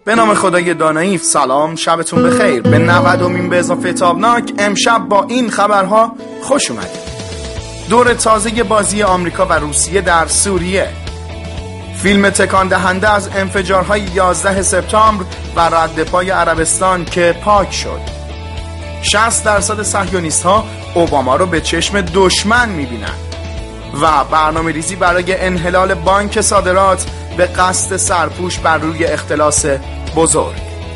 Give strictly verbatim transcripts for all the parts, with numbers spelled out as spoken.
به نام خدای دانایی. سلام، شبتون بخیر. به نودمین به اضافه تابناک امشب با این خبرها خوش اومدید. دور تازه بازی آمریکا و روسیه در سوریه، فیلم تکان دهنده از انفجارهای یازده سپتامبر و رد پای عربستان که پاک شد، شصت درصد صهیونیست‌ها اوباما رو به چشم دشمن می‌بینن و برنامه ریزی برای انحلال بانک صادرات به قصد سرپوش بر روی اختلاس بزرگ.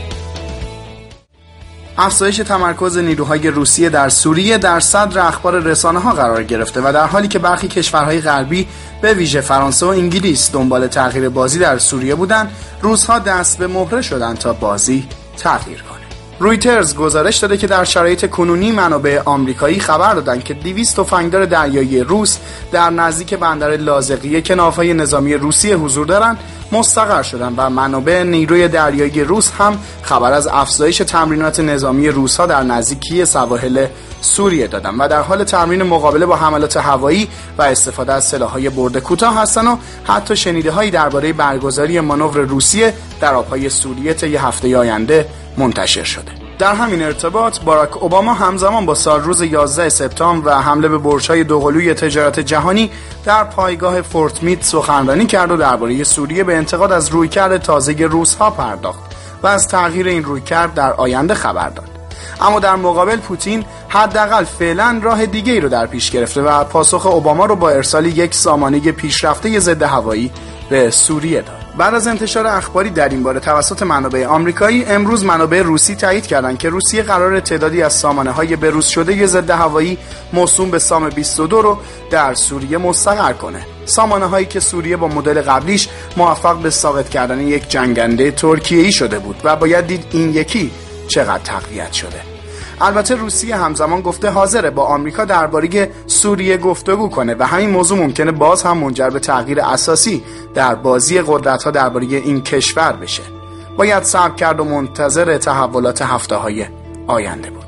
افزایش تمرکز نیروهای روسیه در سوریه در صدر اخبار رسانه‌ها قرار گرفته و در حالی که برخی کشورهای غربی به ویژه فرانسه و انگلیس دنبال تغییر بازی در سوریه بودند، روس‌ها دست به مهره شدند تا بازی تغییر کنه. رویترز گزارش داده که در شرایط کنونی منابع آمریکایی خبر دادند که دویست تفنگدار دریایی روس در نزدیک بندر لاذقیه که ناوهای نظامی روسیه حضور دارند مستقر شدند و منابع نیروی دریایی روس هم خبر از افزایش تمرینات نظامی روس‌ها در نزدیکی سواحل سوریه دادند و در حال تمرین مقابله با حملات هوایی و استفاده از سلاح‌های برد کوتاه هستند و حتی شنیده‌هایی درباره برگزاری مانور روسیه در آب‌های سوریه طی هفته آینده منتشر شده. در همین ارتباط باراک اوباما همزمان با سالروز یازده سپتامبر و حمله به برج‌های دوقلوی تجارت جهانی در پایگاه فورت میت سخنرانی کرد و درباره سوریه به انتقاد از رویکرد تازه روس‌ها پرداخت و از تغییر این رویکرد در آینده خبر داد. اما در مقابل پوتین حداقل فعلا راه دیگه‌ای رو در پیش گرفته و پاسخ اوباما رو با ارسال یک سامانه پیشرفته ضد هوایی به سوریه داد. بعد از انتشار اخباری در این باره توسط منابع آمریکایی، امروز منابع روسی تایید کردند که روسیه قرار تعدادی از سامانه‌های بروز شده ضد هوایی موسوم به سام بیست و دو رو در سوریه مستقر کنه. سامانه‌هایی که سوریه با مدل قبلیش موفق به ساقط کردن یک جنگنده ترکیه‌ای شده بود و باید دید این یکی چقدر تقویت شده. البته روسیه همزمان گفته حاضره با آمریکا درباره سوریه گفتگو کنه و همین موضوع ممکنه باز هم منجر به تغییر اساسی در بازی قدرت‌ها درباره این کشور بشه. باید صبر کرد و منتظر تحولات هفته‌های آینده بود.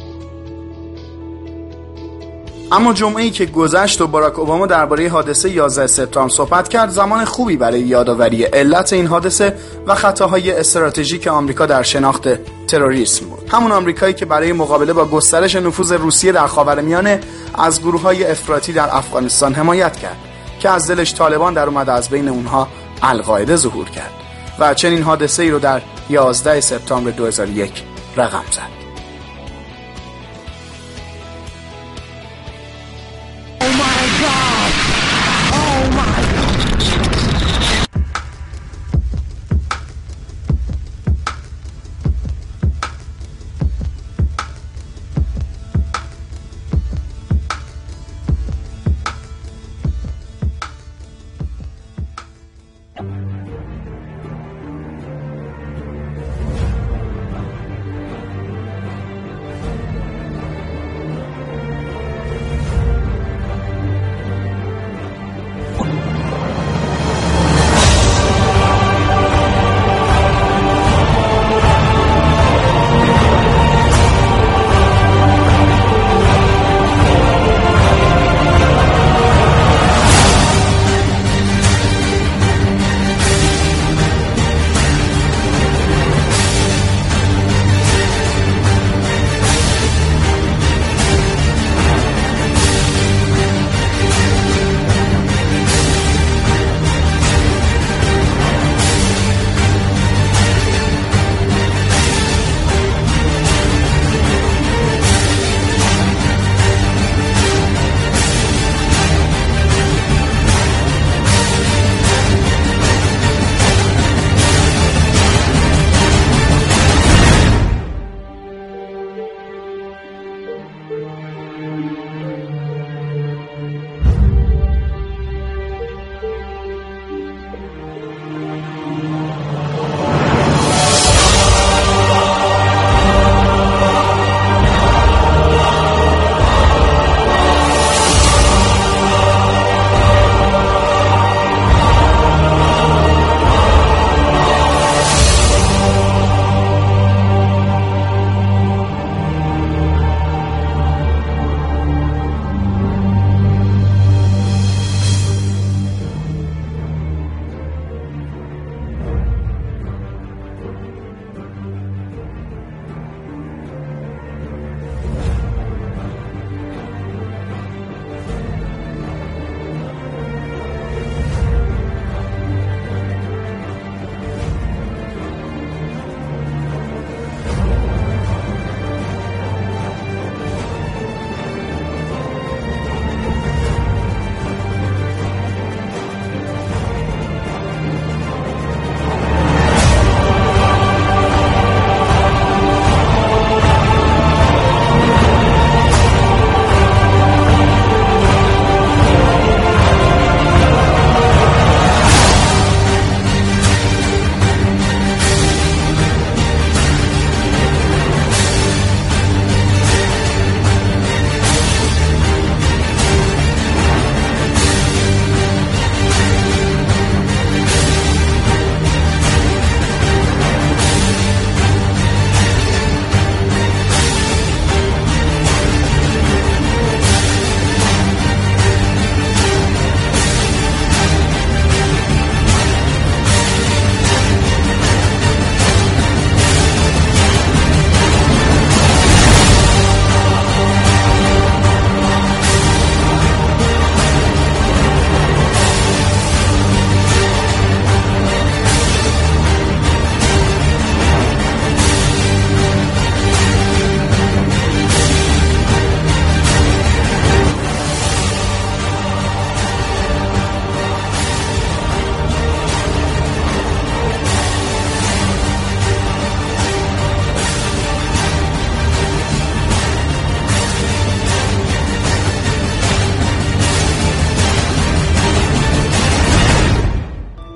اما جمعه‌ای که گذشت و باراک اوباما درباره حادثه یازده سپتامبر صحبت کرد، زمان خوبی برای یادآوری علت این حادثه و خطاهای استراتژیک آمریکا در شناخت تروریسم بود. همون آمریکایی که برای مقابله با گسترش نفوذ روسیه در خاورمیانه از گروه‌های افراطی در افغانستان حمایت کرد که از دلش طالبان در اومد، از بین اونها القاعده ظهور کرد و چنین حادثه‌ای رو در یازده سپتامبر دو هزار و یک رقم زد.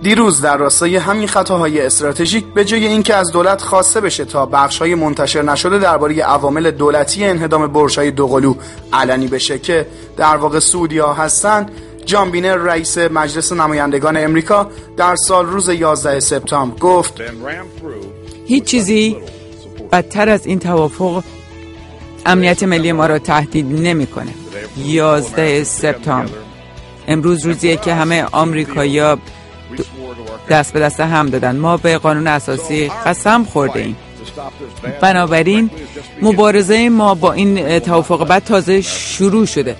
دیروز در راستای همین خطاهای استراتژیک به جای اینکه از دولت خواسته بشه تا بخش‌های منتشر نشده درباره عوامل دولتی انهدام برج‌های دوقلو علنی بشه که در واقع سعودی‌ها هستن، جان بینر رئیس مجلس نمایندگان امریکا در سال روز یازده سپتامبر گفت هیچ چیزی بدتر از این توافق امنیت ملی ما را تهدید نمی‌کنه. یازده سپتامبر امروز روزیه که همه آمریکایی‌ها دست به دست هم دادن. ما به قانون اساسی قسم خورده ایم. بنابراین مبارزه ما با این توافق بد تازه شروع شده.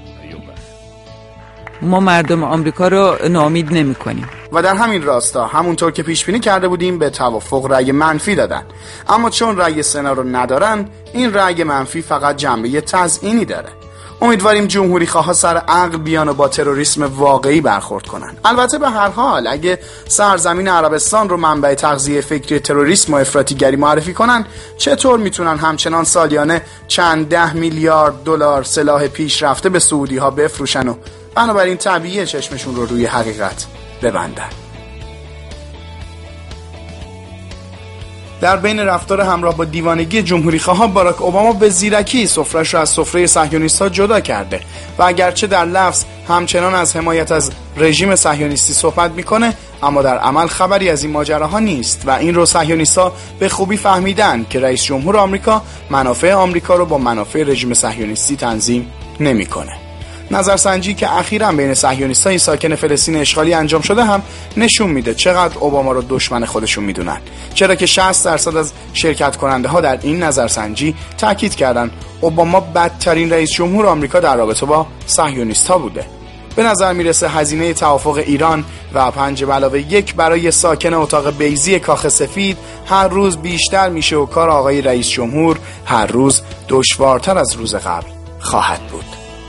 ما مردم آمریکا رو ناامید نمی کنیم. و در همین راستا همونطور که پیش بینی کرده بودیم به توافق رأی منفی دادن. اما چون رأی سنا رو ندارن، این رأی منفی فقط جنبه تزیینی داره. امیدواریم جمهوری خواه سر عقل بیان و با تروریسم واقعی برخورد کنن. البته به هر حال اگه سرزمین عربستان رو منبع تغذیه فکری تروریسم و افراطیگری معرفی کنن، چطور میتونن همچنان سالیانه چند ده میلیارد دلار سلاح پیشرفته به سعودی ها بفروشن و بنابراین طبیعیه چشمشون رو روی حقیقت ببندن. در بین رفتار همراه با دیوانگی جمهوری خواهان، باراک اوباما به زیرکی سفره‌اش را از سفره صهیونیست‌ها جدا کرده و اگرچه در لفظ همچنان از حمایت از رژیم صهیونیستی صحبت میکنه، اما در عمل خبری از این ماجراها نیست و این رو صهیونیست‌ها به خوبی فهمیدن که رئیس جمهور آمریکا منافع آمریکا رو با منافع رژیم صهیونیستی تنظیم نمیکنه. نظرسنجی که اخیراً بین صهیونیست‌های ساکن فلسطین اشغالی انجام شده هم نشون میده چقدر اوباما رو دشمن خودشون میدونن، چرا که شصت درصد از شرکت کننده ها در این نظرسنجی تاکید کردن اوباما بدترین رئیس جمهور آمریکا در رابطه با صهیونیست‌ها بوده. به نظر میرسه هزینه توافق ایران و پنج به علاوه یک برای ساکن اتاق بیضی کاخ سفید هر روز بیشتر میشه و کار آقای رئیس جمهور هر روز دشوارتر از روز قبل خواهد بود.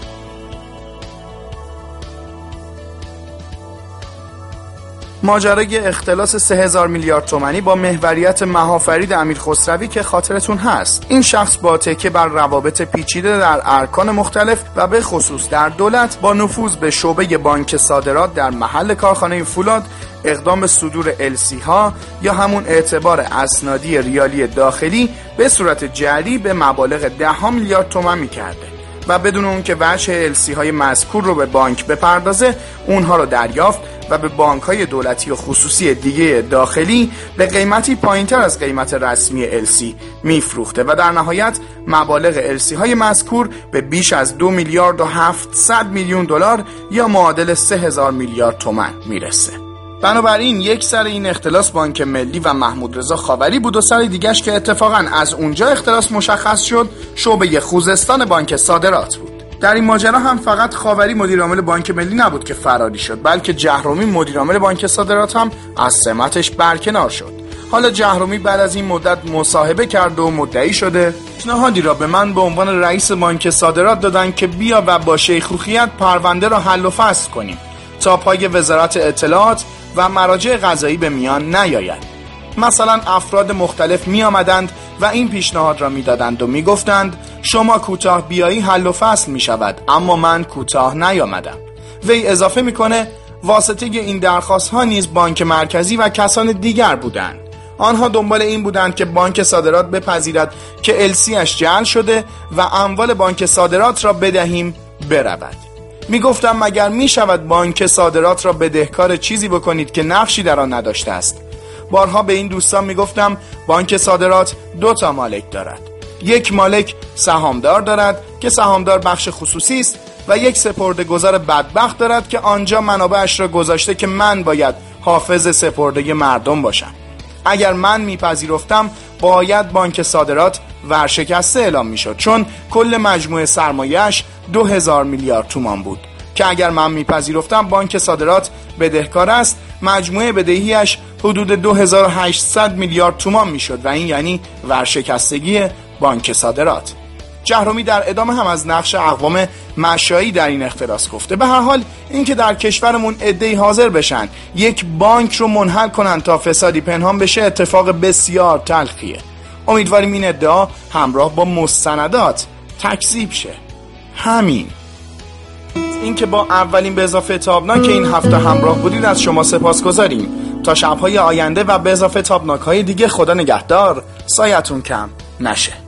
ماجرای اختلاس سه هزار میلیارد تومانی با محوریت مهافرید امیر خسروی که خاطرتون هست، این شخص با تکیه بر روابط پیچیده در ارکان مختلف و به خصوص در دولت با نفوذ به شعبه بانک صادرات در محل کارخانه فولاد اقدام به صدور السی ها یا همون اعتبار اسنادی ریالی داخلی به صورت جعلی به مبالغ ده ها میلیارد تومان می‌کرده و بدون اون که وجه السی های مذکور رو به بانک بپردازه، اونها رو دریافت و به بانک های دولتی و خصوصی دیگه داخلی به قیمتی پایینتر از قیمت رسمی السی میفروخته و در نهایت مبالغ السی های مذکور به بیش از دو میلیارد و هفتصد میلیون دلار یا معادل سه هزار میلیارد تومان میرسه. بنابراین یک سر این اختلاس بانک ملی و محمود رضا خاوری بود و سر دیگه‌اش که اتفاقا از اونجا اختلاس مشخص شد شعبه خوزستان بانک صادرات بود. در این ماجرا هم فقط خاوری مدیر عامل بانک ملی نبود که فراری شد، بلکه جهرومی مدیر عامل بانک صادرات هم از سمتش برکنار شد. حالا جهرومی بعد از این مدت مصاحبه کرد و مدعی شده پیشنهادی را به من به عنوان رئیس بانک صادرات دادن که بیا و با شیخوخیت پرونده را حل و فصل کنیم تا پای وزارت اطلاعات و مراجع قضایی به میان نیاید. مثلا افراد مختلف می آمدند و این پیشنهاد را می دادند و می گفتند شما کوتاه بیایی حل و فصل می شود، اما من کوتاه نیامدم. وی اضافه می کنه واسطه این درخواست ها نیز بانک مرکزی و کسان دیگر بودند. آنها دنبال این بودند که بانک صادرات بپذیرد که السی اش جعل شده و اموال بانک صادرات را بدهیم برود. می گفتم مگر می شود بانک صادرات را بدهکار چیزی بکنید که نقشی در آن نداشته است؟ بارها به این دوستان می گفتم بانک صادرات دو تا مالک دارد. یک مالک سهامدار دارد که سهامدار بخش خصوصی است و یک سپرده‌گذار بدبخت دارد که آنجا منابعش را گذاشته که من باید حافظ سپرده مردم باشم. اگر من میپذیرفتم باید بانک صادرات ورشکسته اعلام میشد، چون کل مجموع سرمایه‌اش دو هزار میلیارد تومان بود که اگر من میپذیرفتم بانک صادرات بدهکار است، مجموع بدهیش حدود دو هزار و هشتصد میلیارد تومان میشد و این یعنی ورشکستگی بانک صادرات. جهرومی در ادامه هم از نقش اقوام مشایی در این اختلاس گفته. به هر حال اینکه در کشورمون عده‌ای حاضر بشن یک بانک رو منحل کنن تا فسادی پنهان بشه اتفاق بسیار تلخیه. امیدواریم این ادعا همراه با مستندات تکذیب شه. همین. اینکه با اولین به اضافه تابناک که این هفته همراه بودید از شما سپاسگزاریم. تا شب‌های آینده و به اضافه تابناک‌های دیگه، خدا نگهدار، سایتون کم نشه.